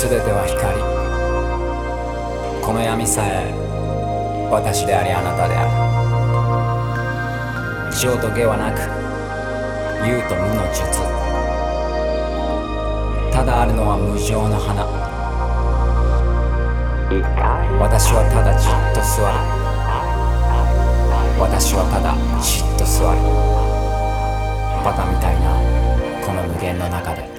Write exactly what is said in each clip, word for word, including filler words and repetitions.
全ては光。この闇さえ私でありあなたである。情と下はなく有と無の術。ただあるのは無常の花。私はただじっと座る。私はただじっと座る。バカみたいなこの無限の中で。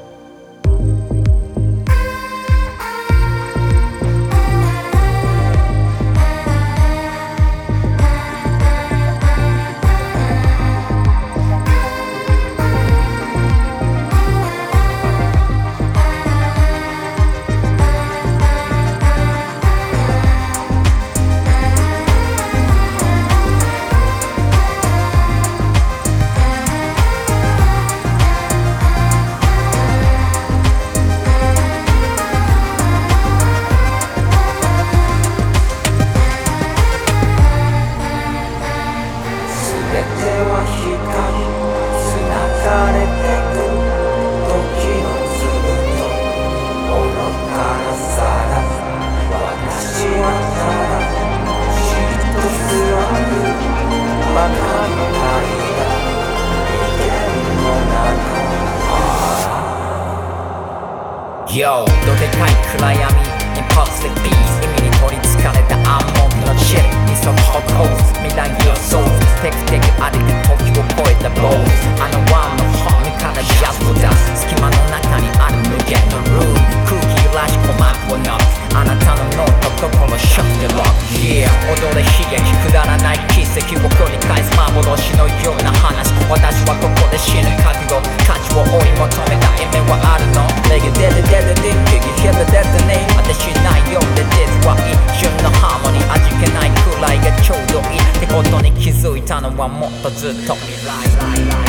Yo どでかい暗闇 Impulsive Peace 意味に取りつかれた暗黙のチェリー二足歩行未来予想テクテク歩く時を超えたボールあのワンのホームからジャズを出す隙間の中にある無限のルーム空気揺らし鼓膜をノックあなたの脳と心ショックでロック Yeah 踊れ悲劇くだらない奇跡を繰り返す幻のような話私はここで死ぬ覚悟価値を追い求めた夢はあるのレゲデレデレデレゲヘベデレネ果てしないようで実は一瞬のハーモニー味気ないくらいがちょうどいいってことに気づいたのはもっとずっと未来